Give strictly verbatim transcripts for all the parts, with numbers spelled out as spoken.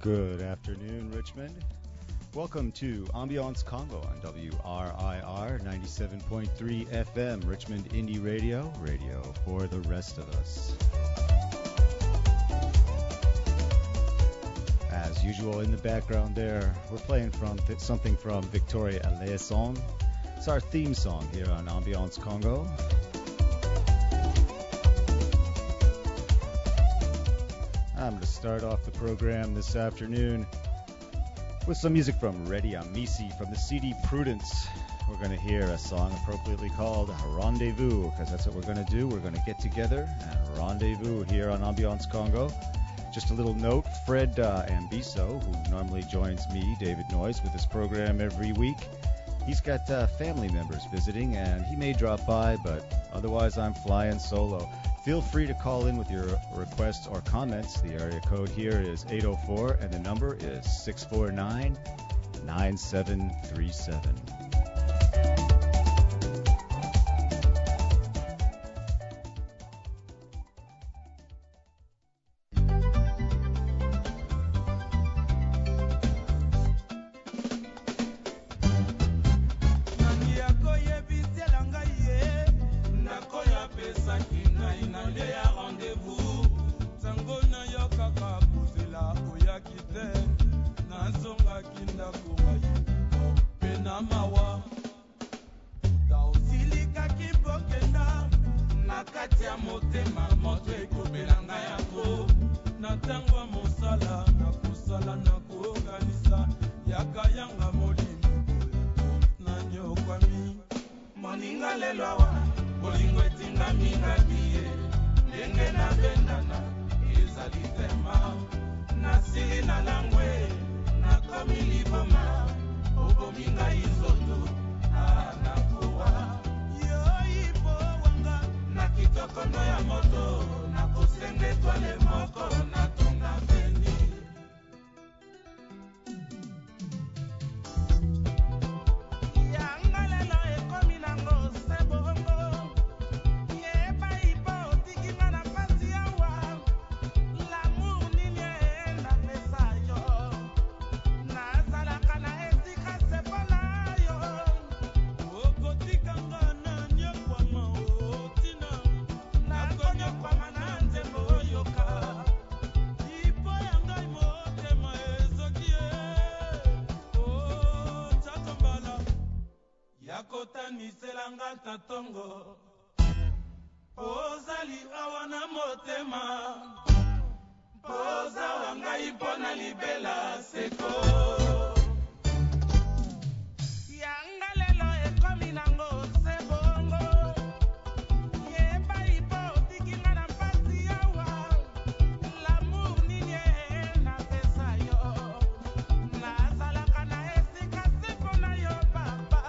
Good afternoon, Richmond. Welcome to Ambiance Congo on W R I R ninety-seven point three F M, Richmond Indie Radio, radio for the rest of us. As usual, in the background there, we're playing from th- something from Victoria Eleison. It's our theme song here on Ambiance Congo. I'm going to start off the program this afternoon with some music from Reddy Amisi from the C D Prudence. We're going to hear a song appropriately called Rendezvous, because that's what we're going to do. We're going to get together and rendezvous here on Ambiance Congo. Just a little note, Fred uh, Ambiso, who normally joins me, David Noyes, with this program every week, he's got uh, family members visiting, and he may drop by, but otherwise I'm flying solo. Feel free to call in with your requests or comments. The area code here is eight oh four, and the number is six four nine, nine seven three seven. Tatongo Ozali awana motema Poza wanga ipona libela seko Yanga lelo ekomi nango sebongo Yeba ipo tikinga na mpasi yawa L'amour ninye na pesa yo Nazalaka na esika sepona yo papa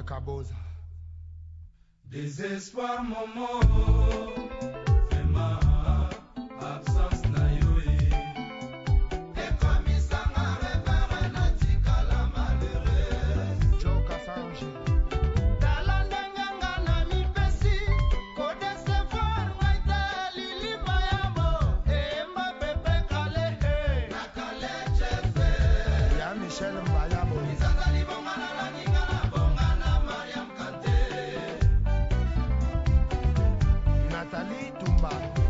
Kaboza. Désespoir, Momo, vraiment, absence na yo et comme ça m'a révéré na tika la malheureuse. Joe Kassange. Talandanga na mi pesi, ko décevoir maite lili mayamo, et ma bébé calé, na calé chefe. Ya Michel Mbayabo. Izazali bongana la ningala bongana Mariam Kante. Nathalie Tumba.